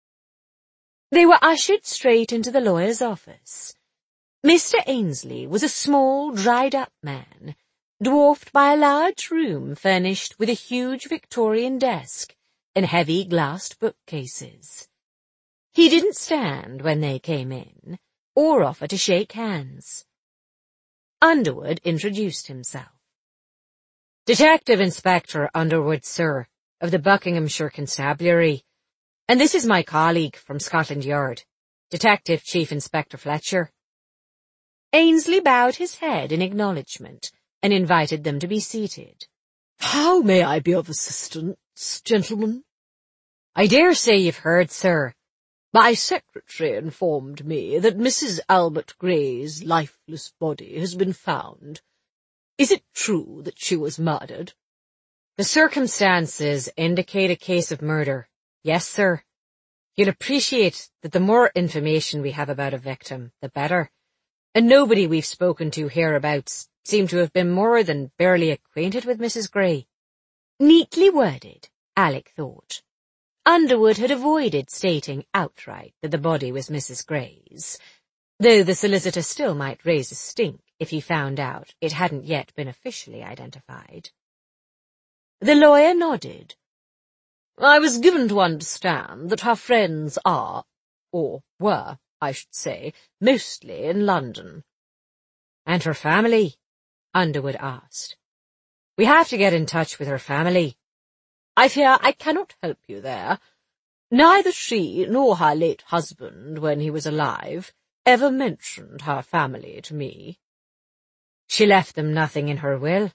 They were ushered straight into the lawyer's office. Mister Ainsley was a small, dried-up man, dwarfed by a large room furnished with a huge Victorian desk and heavy glassed bookcases. He didn't stand when they came in, or offer to shake hands. Underwood introduced himself. "Detective Inspector Underwood, sir, of the Buckinghamshire Constabulary, and this is my colleague from Scotland Yard, Detective Chief Inspector Fletcher." Ainsley bowed his head in acknowledgement and invited them to be seated. "How may I be of assistance, gentlemen?" "I dare say you've heard, sir. My secretary informed me that Missus Albert Gray's lifeless body has been found. Is it true that she was murdered?" "The circumstances indicate a case of murder. Yes, sir. You'll appreciate that the more information we have about a victim, the better. And nobody we've spoken to hereabouts seem to have been more than barely acquainted with Missus Gray." Neatly worded, Alec thought. Underwood had avoided stating outright that the body was Missus Gray's, though the solicitor still might raise a stink if he found out it hadn't yet been officially identified. The lawyer nodded. "I was given to understand that her friends are, or were, I should say, mostly in London." "And her family?" Underwood asked. We have to get in touch with her family. I fear I cannot help you there. Neither she nor her late husband, when he was alive, ever mentioned her family to me. She left them nothing in her will.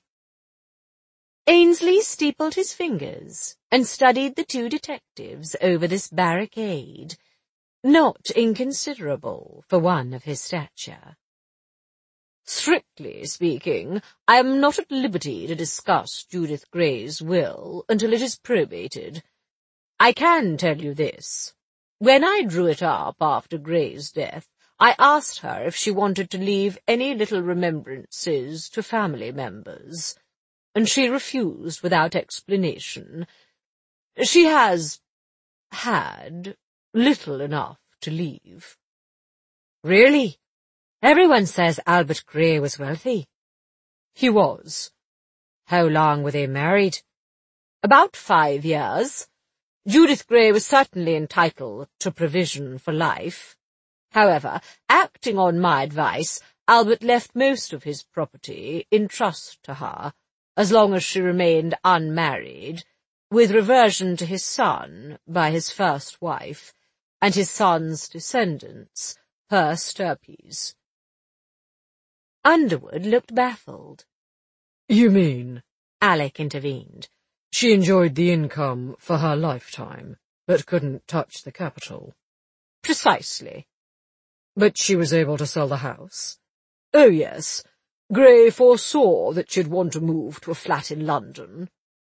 Ainsley steepled his fingers and studied the two detectives over this barricade, not inconsiderable for one of his stature. Strictly speaking, I am not at liberty to discuss Judith Gray's will until it is probated. I can tell you this. When I drew it up after Gray's death, I asked her if she wanted to leave any little remembrances to family members, and she refused without explanation. She has had little enough to leave. Really? Everyone says Albert Gray was wealthy. He was. How long were they married? About five years. Judith Gray was certainly entitled to provision for life. However, acting on my advice, Albert left most of his property in trust to her, as long as she remained unmarried, with reversion to his son by his first wife, and his son's descendants per stirpes. Underwood looked baffled. You mean, Alec intervened, she enjoyed the income for her lifetime, but couldn't touch the capital? Precisely. But she was able to sell the house? Oh, yes. Gray foresaw that she'd want to move to a flat in London.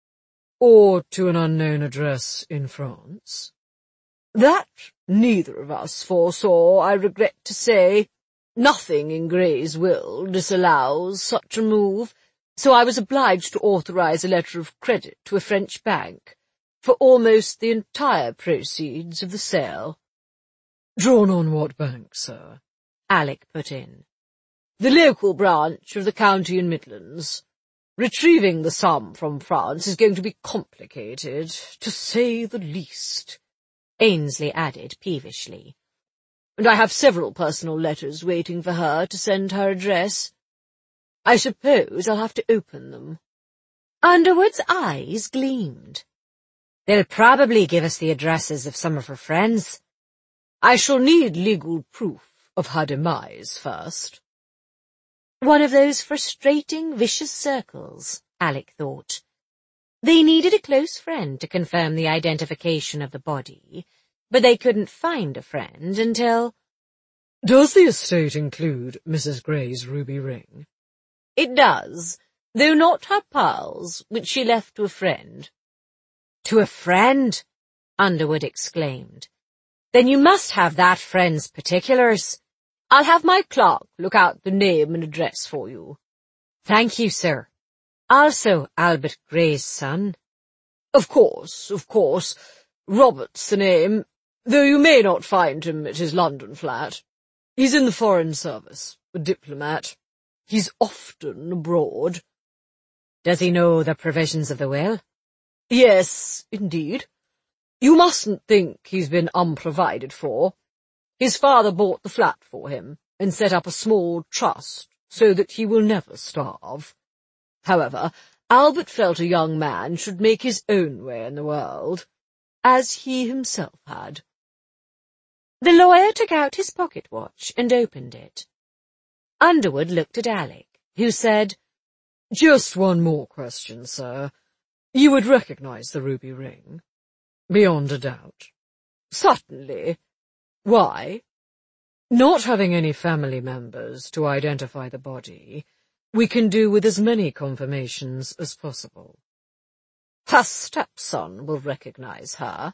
Or to an unknown address in France? That neither of us foresaw, I regret to say. Nothing in Gray's will disallows such a move, so I was obliged to authorize a letter of credit to a French bank for almost the entire proceeds of the sale. Drawn on what bank, sir? Alec put in. The local branch of the County and Midlands. Retrieving the sum from France is going to be complicated, to say the least, Ainsley added peevishly. And I have several personal letters waiting for her to send her address. I suppose I'll have to open them. Underwood's eyes gleamed. They'll probably give us the addresses of some of her friends. I shall need legal proof of her demise first. One of those frustrating, vicious circles, Alec thought. They needed a close friend to confirm the identification of the body, but they couldn't find a friend until— Does the estate include Missus Gray's ruby ring? It does, though not her pearls, which she left to a friend. To a friend? Underwood exclaimed. Then you must have that friend's particulars. I'll have my clerk look out the name and address for you. Thank you, sir. Also Albert Gray's son. Of course, of course. Robert's the name, though you may not find him at his London flat. He's in the Foreign Service, a diplomat. He's often abroad. Does he know the provisions of the will? Yes, indeed. You mustn't think he's been unprovided for. His father bought the flat for him and set up a small trust so that he will never starve. However, Albert felt a young man should make his own way in the world, as he himself had. The lawyer took out his pocket-watch and opened it. Underwood looked at Alec, who said, Just one more question, sir. You would recognize the ruby ring? Beyond a doubt. Certainly. Why? Not having any family members to identify the body, we can do with as many confirmations as possible. Her stepson will recognize her.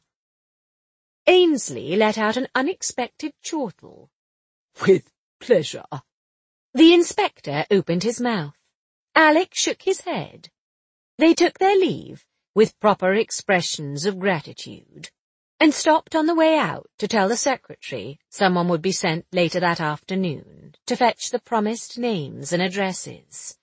Ainsley let out an unexpected chortle. With pleasure. The inspector opened his mouth. Alec shook his head. They took their leave, with proper expressions of gratitude, and stopped on the way out to tell the secretary someone would be sent later that afternoon to fetch the promised names and addresses.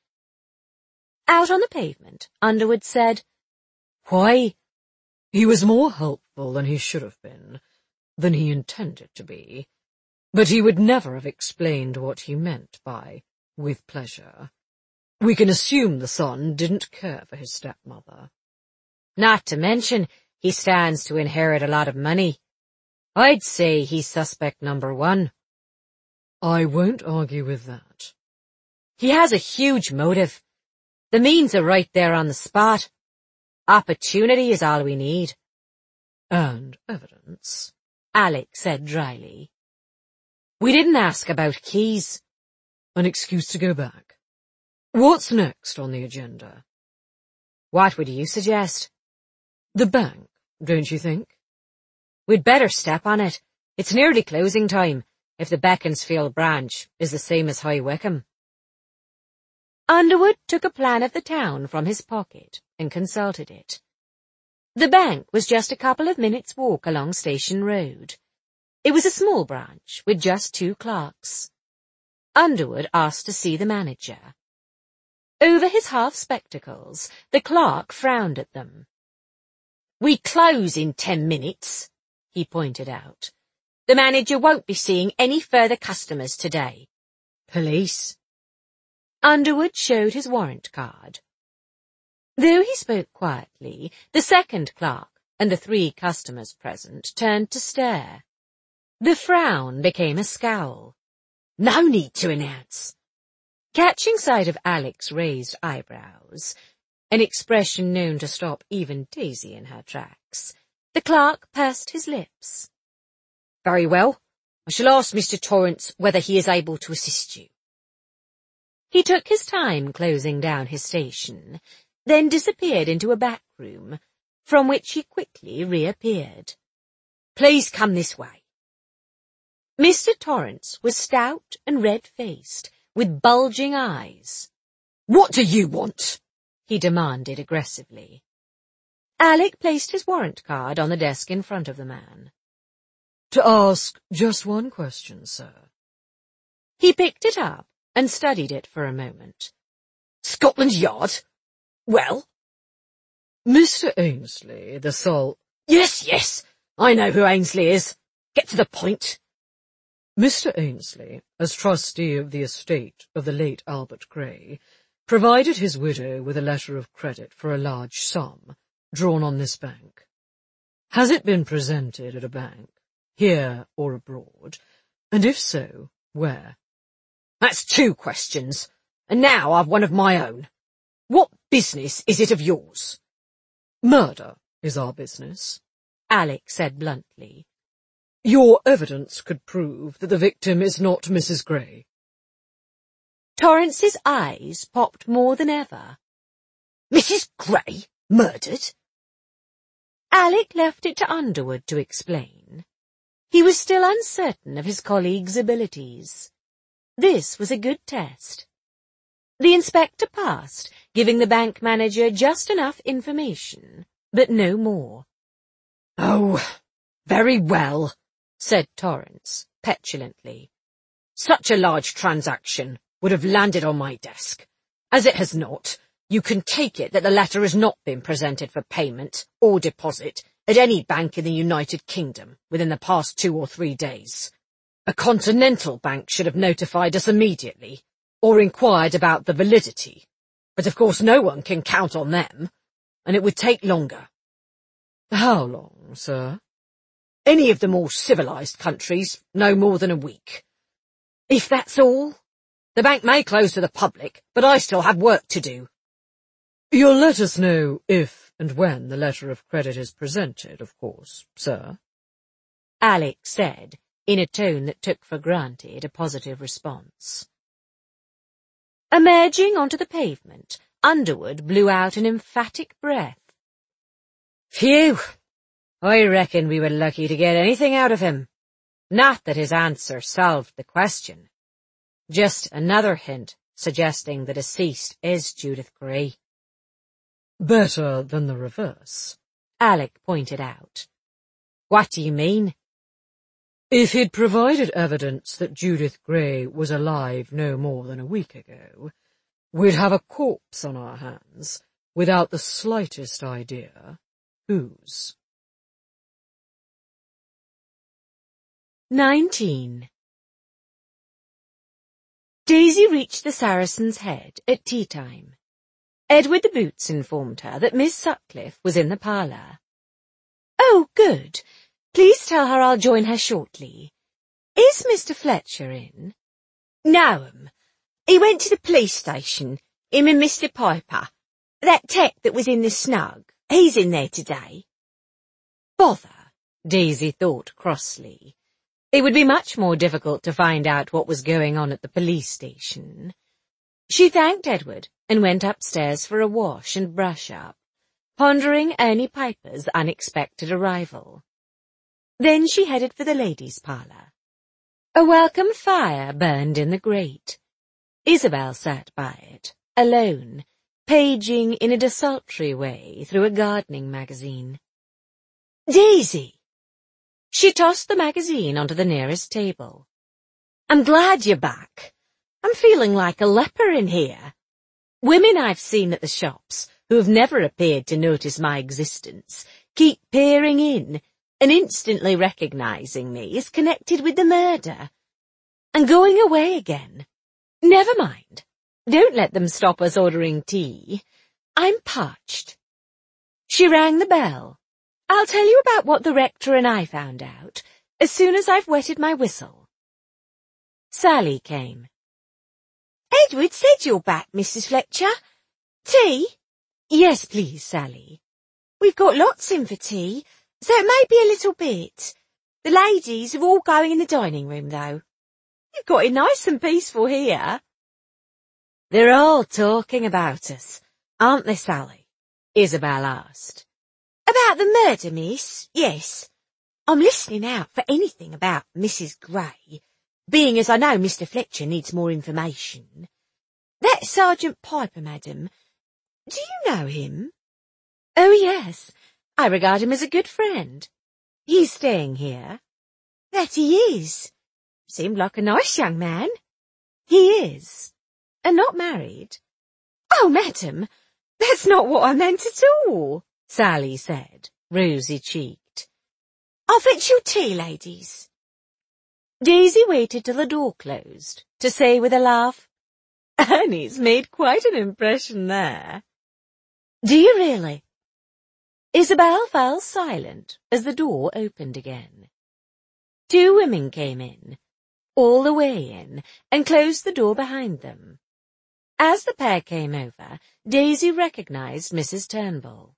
Out on the pavement, Underwood said, Why? He was more helpful than he should have been, than he intended to be, but he would never have explained what he meant by with pleasure. We can assume the son didn't care for his stepmother. Not to mention, he stands to inherit a lot of money. I'd say he's suspect number one. I won't argue with that. He has a huge motive. The means are right there on the spot. Opportunity is all we need. And evidence, Alec said dryly. We didn't ask about keys. An excuse to go back. What's next on the agenda? What would you suggest? The bank, don't you think? We'd better step on it. It's nearly closing time, if the Beaconsfield branch is the same as High Wycombe. Underwood took a plan of the town from his pocket and consulted it. The bank was just a couple of minutes' walk along Station Road. It was a small branch with just two clerks. Underwood asked to see the manager. Over his half-spectacles, the clerk frowned at them. We close in ten minutes, he pointed out. The manager won't be seeing any further customers today. Police. Underwood showed his warrant card. Though he spoke quietly, the second clerk and the three customers present turned to stare. The frown became a scowl. No need to announce. Catching sight of Alec's raised eyebrows, an expression known to stop even Daisy in her tracks, the clerk pursed his lips. Very well. I shall ask Mister Torrance whether he is able to assist you. He took his time closing down his station, then disappeared into a back room, from which he quickly reappeared. Please come this way. Mister Torrance was stout and red-faced, with bulging eyes. What do you want? He demanded aggressively. Alec placed his warrant card on the desk in front of the man. To ask just one question, sir. He picked it up and studied it for a moment. Scotland Yard? Well? Mister Ainsley, the sole... Yes, yes, I know who Ainsley is. Get to the point. Mister Ainsley, as trustee of the estate of the late Albert Gray, provided his widow with a letter of credit for a large sum, drawn on this bank. Has it been presented at a bank, here or abroad, and if so, where? That's two questions, and now I've one of my own. What business is it of yours? Murder is our business, Alec said bluntly. Your evidence could prove that the victim is not Missus Gray. Torrance's eyes popped more than ever. Missus Gray murdered? Alec left it to Underwood to explain. He was still uncertain of his colleague's abilities. This was a good test. The inspector passed, giving the bank manager just enough information, but no more. Oh, very well, said Torrance petulantly. Such a large transaction would have landed on my desk. As it has not, you can take it that the letter has not been presented for payment or deposit at any bank in the United Kingdom within the past two or three days. A continental bank should have notified us immediately, or inquired about the validity, but of course no one can count on them, and it would take longer. How long, sir? Any of the more civilized countries, no more than a week. If that's all, the bank may close to the public, but I still have work to do. You'll let us know if and when the letter of credit is presented, of course, sir, Alec said, in a tone that took for granted a positive response. Emerging onto the pavement, Underwood blew out an emphatic breath. Phew! I reckon we were lucky to get anything out of him. Not that his answer solved the question. Just another hint suggesting the deceased is Judith Gray. Better than the reverse, Alec pointed out. What do you mean? If he'd provided evidence that Judith Gray was alive no more than a week ago, we'd have a corpse on our hands without the slightest idea whose. Nineteen. Daisy reached the Saracen's Head at tea-time. Edward the Boots informed her that Miss Sutcliffe was in the parlour. "Oh, good. Please tell her I'll join her shortly. Is Mister Fletcher in?" "No'm. He went to the police station, him and Mister Piper. That tech that was in the snug, he's in there today." Bother, Daisy thought crossly. It would be much more difficult to find out what was going on at the police station. She thanked Edward and went upstairs for a wash and brush-up, pondering Ernie Piper's unexpected arrival. Then she headed for the ladies' parlour. A welcome fire burned in the grate. Isabel sat by it, alone, paging in a desultory way through a gardening magazine. "Daisy!" She tossed the magazine onto the nearest table. "I'm glad you're back. I'm feeling like a leper in here. Women I've seen at the shops, who have never appeared to notice my existence, keep peering in and instantly recognizing me as connected with the murder. And going away again. Never mind. Don't let them stop us ordering tea. I'm parched." She rang the bell. "I'll tell you about what the rector and I found out as soon as I've wetted my whistle." Sally came. "Edward said you're back, Missus Fletcher. Tea?" "Yes, please, Sally." "We've got lots in for tea, so it may be a little bit. The ladies are all going in the dining room, though. You've got it nice and peaceful here." "They're all talking about us, aren't they, Sally?" Isabel asked. "About the murder, miss? Yes. I'm listening out for anything about Missus Gray, being as I know Mister Fletcher needs more information. That Sergeant Piper, madam, do you know him?" "Oh, yes. I regard him as a good friend. He's staying here." "That he is. Seemed like a nice young man." "He is. And not married." "Oh, madam, that's not what I meant at all," Sally said, rosy-cheeked. "I'll fetch you tea, ladies." Daisy waited till the door closed to say with a laugh, "Ernie's made quite an impression there." "Do you really?" Isabel fell silent as the door opened again. Two women came in, all the way in, and closed the door behind them. As the pair came over, Daisy recognized Missus Turnbull.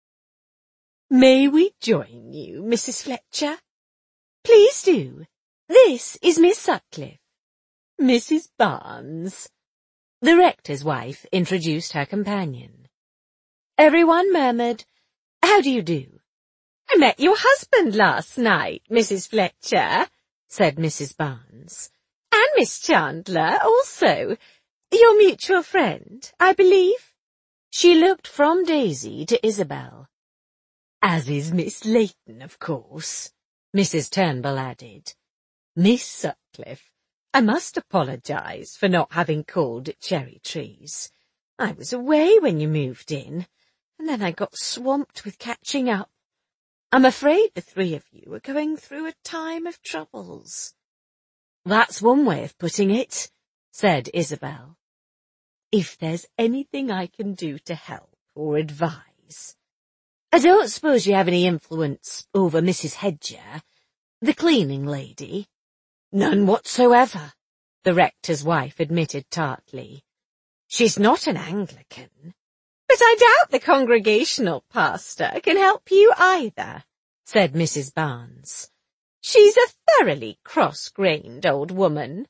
"May we join you, Missus Fletcher?" "Please do. This is Miss Sutcliffe." "Missus Barnes." The rector's wife introduced her companion. Everyone murmured, "How do you do?" "I met your husband last night, Missus Fletcher," said Missus Barnes. "And Miss Chandler also. Your mutual friend, I believe." She looked from Daisy to Isabel. "As is Miss Layton, of course," Missus Turnbull added. "Miss Sutcliffe, I must apologize for not having called at Cherry Trees. I was away when you moved in, and then I got swamped with catching up. I'm afraid the three of you are going through a time of troubles." "That's one way of putting it," said Isabel. "If there's anything I can do to help or advise—" "I don't suppose you have any influence over Missus Hedger, the cleaning lady?" "None whatsoever," the rector's wife admitted tartly. "She's not an Anglican." "But I doubt the congregational pastor can help you either," said Missus Barnes. "She's a thoroughly cross-grained old woman."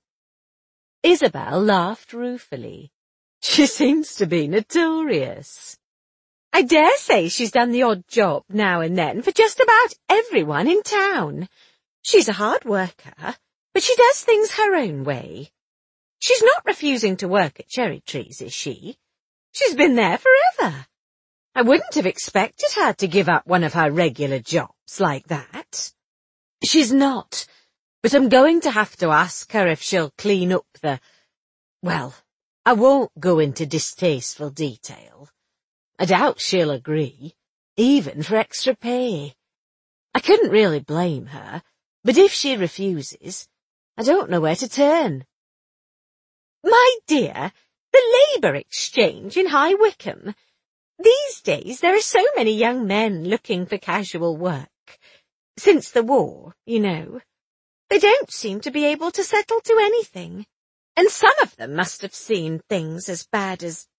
Isabel laughed ruefully. "She seems to be notorious." "I dare say she's done the odd job now and then for just about everyone in town. She's a hard worker, but she does things her own way. She's not refusing to work at Cherry Trees, is she? She's been there forever. I wouldn't have expected her to give up one of her regular jobs like that." "She's not, but I'm going to have to ask her if she'll clean up the... Well, I won't go into distasteful detail. I doubt she'll agree, even for extra pay. I couldn't really blame her, but if she refuses, I don't know where to turn." My dear, the Labour Exchange in High Wycombe. These days there are so many young men looking for casual work. Since the war, you know. They don't seem to be able to settle to anything. And some of them must have seen things as bad as